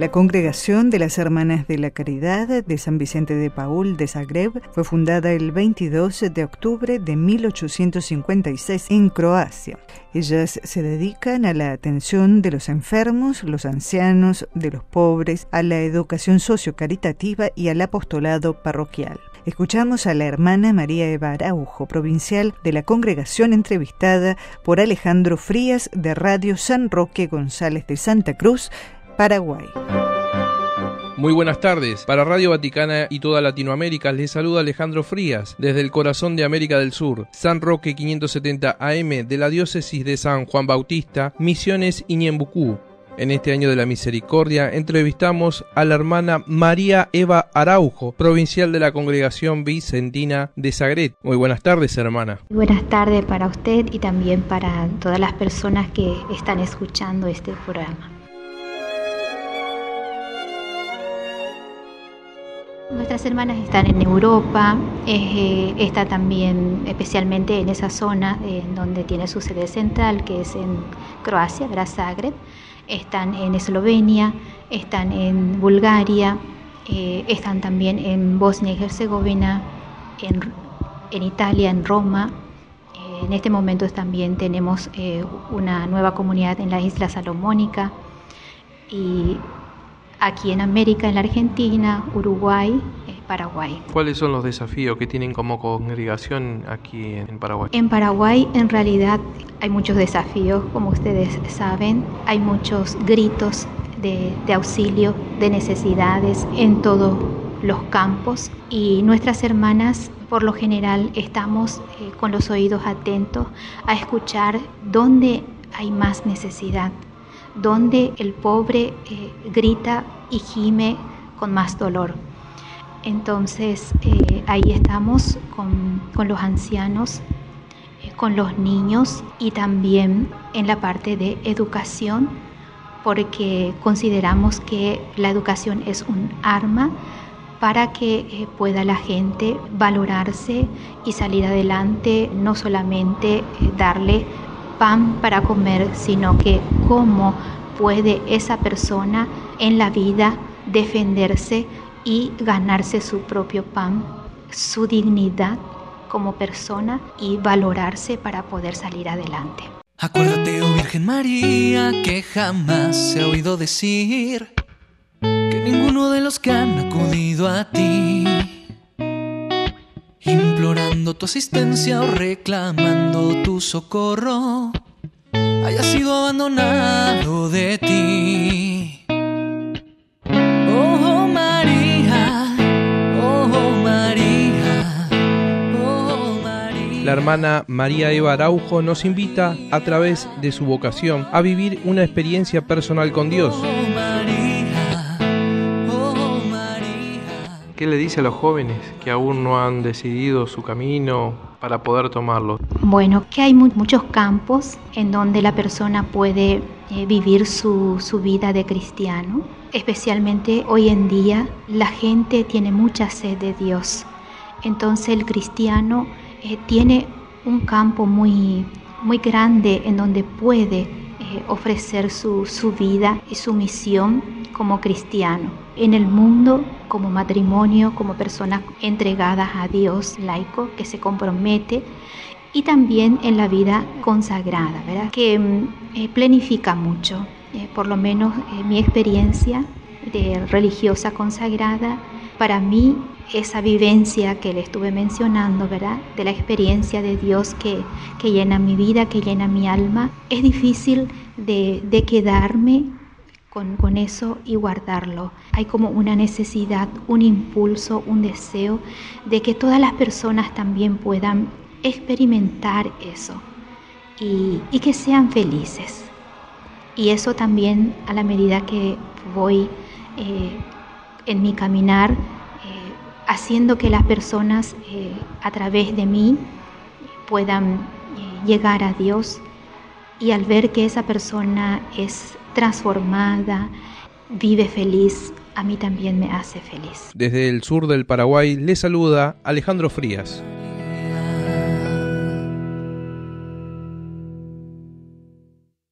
La Congregación de las Hermanas de la Caridad de San Vicente de Paúl de Zagreb fue fundada el 22 de octubre de 1856 en Croacia. Ellas se dedican a la atención de los enfermos, los ancianos, de los pobres, a la educación socio-caritativa y al apostolado parroquial. Escuchamos a la hermana María Eva Araujo, provincial de la congregación, entrevistada por Alejandro Frías de Radio San Roque González de Santa Cruz, Paraguay. Muy buenas tardes. Para Radio Vaticana y toda Latinoamérica les saluda Alejandro Frías desde el corazón de América del Sur, San Roque 570 AM de la diócesis de San Juan Bautista, Misiones y Ñembucú. En este año de la misericordia entrevistamos a la hermana María Eva Araujo, provincial de la congregación vicentina de Zagreb. Muy buenas tardes, hermana. Buenas tardes para usted y también para todas las personas que están escuchando este programa. Nuestras hermanas están en Europa, está también especialmente en esa zona donde tiene su sede central, que es en Croacia, ¿verdad? Zagreb. Están en Eslovenia, están en Bulgaria, están también en Bosnia y Herzegovina, en Italia, en Roma. En este momento también tenemos una nueva comunidad en la isla Salomónica, y aquí en América, en la Argentina, Uruguay, Paraguay. ¿Cuáles son los desafíos que tienen como congregación aquí en Paraguay? En Paraguay, en realidad, hay muchos desafíos, como ustedes saben. Hay muchos gritos de auxilio, de necesidades en todos los campos. Y nuestras hermanas, por lo general, estamos con los oídos atentos a escuchar dónde hay más necesidad, donde el pobre grita y gime con más dolor. Entonces ahí estamos con los ancianos, con los niños y también en la parte de educación, porque consideramos que la educación es un arma para que pueda la gente valorarse y salir adelante, no solamente darle pan para comer, sino que cómo puede esa persona en la vida defenderse y ganarse su propio pan, su dignidad como persona y valorarse para poder salir adelante. Acuérdate, oh Virgen María, que jamás se ha oído decir que ninguno de los que han acudido a ti, implorando tu asistencia o reclamando tu socorro, haya sido abandonado de ti. Oh María, oh María, oh María. La hermana María Eva Araujo nos invita, a través de su vocación, a vivir una experiencia personal con Dios. ¿Qué le dice a los jóvenes que aún no han decidido su camino para poder tomarlo? Bueno, que hay muchos campos en donde la persona puede vivir su vida de cristiano. Especialmente hoy en día la gente tiene mucha sed de Dios. Entonces el cristiano tiene un campo muy, muy grande en donde puede ofrecer su vida y su misión como cristiano. En el mundo, como matrimonio, como personas entregadas a Dios, laico, que se compromete, y también en la vida consagrada, ¿verdad? Que planifica mucho. Por lo menos mi experiencia de religiosa consagrada, para mí esa vivencia que le estuve mencionando, ¿verdad? De la experiencia de Dios que llena mi vida, que llena mi alma, es difícil de quedarme con eso y guardarlo. Hay como una necesidad, un impulso, un deseo de que todas las personas también puedan experimentar eso y que sean felices. Y eso también, a la medida que voy en mi caminar, haciendo que las personas a través de mí puedan llegar a Dios, y al ver que esa persona es transformada, vive feliz, a mí también me hace feliz. Desde el sur del Paraguay le saluda Alejandro Frías.